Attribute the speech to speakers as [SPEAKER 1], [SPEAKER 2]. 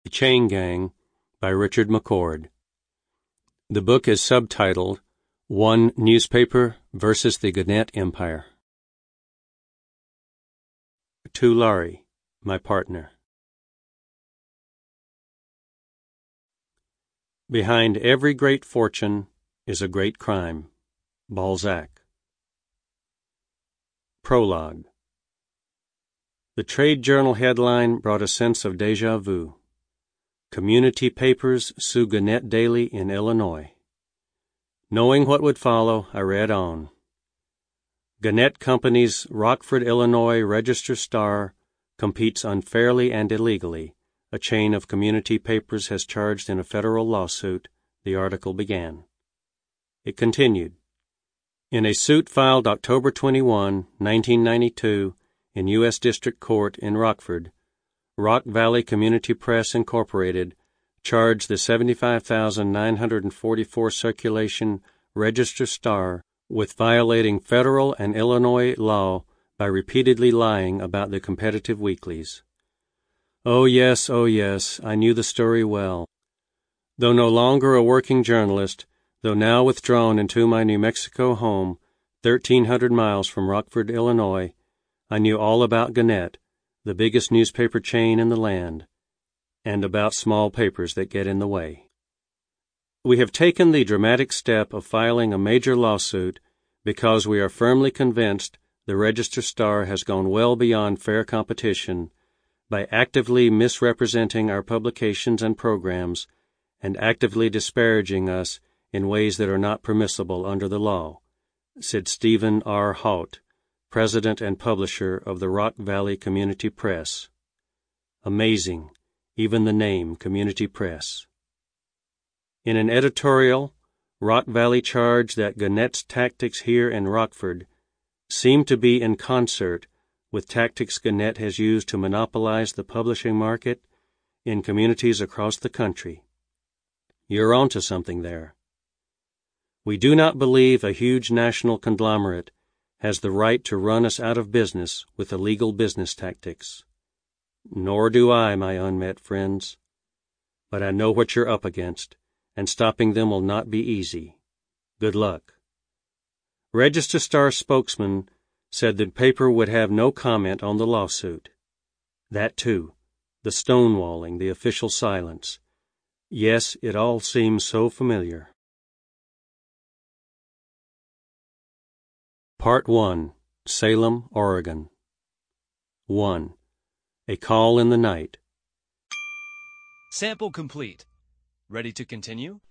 [SPEAKER 1] Chain Gang by Richard McCord. The book is subtitled One Newspaper versus the Gannett Empire. To Laurie, my partner. Behind every great fortune is a great crime. Balzac. Prologue. The trade journal headline brought a sense of déjà vu. Community papers sue Gannett daily in Illinois. Knowing what would follow, I read on. Gannett Company's Rockford, Illinois Register-Star competes unfairly and illegally. A chain of community papers has charged in a federal lawsuit, the article began. It continued. In a suit filed October 21, 1992, in U.S. District Court in Rockford, Rock Valley Community Press, Incorporated, charged the 75,944 circulation Register-Star with violating federal and Illinois law by repeatedly lying about the competitive weeklies. Oh yes, I knew the story well. Though no longer a working journalist, though now withdrawn into my New Mexico home, 1,300 miles from Rockford, Illinois, I knew all about Gannett, the biggest newspaper chain in the land, and about small papers that get in the way. We have taken the dramatic step of filing a major lawsuit because we are firmly convinced the Register-Star has gone well beyond fair competition by actively misrepresenting our publications and programs and actively disparaging us in ways that are not permissible under the law, said Stephen R. Haut, President and publisher of the Rock Valley Community Press. Amazing, even the name Community Press. In an editorial, Rock Valley charged that Gannett's tactics here in Rockford seem to be in concert with tactics Gannett has used to monopolize the publishing market in communities across the country. You're onto something there. We do not believe a huge national conglomerate has the right to run us out of business with illegal business tactics. Nor do I, my unmet friends. But I know what you're up against, and stopping them will not be easy. Good luck. Register-Star spokesman said the paper would have no comment on the lawsuit. That too, the stonewalling, the official silence. Yes, it all seems so familiar. Part 1. Salem, Oregon. 1. A Call in the Night.
[SPEAKER 2] Sample complete. Ready to continue?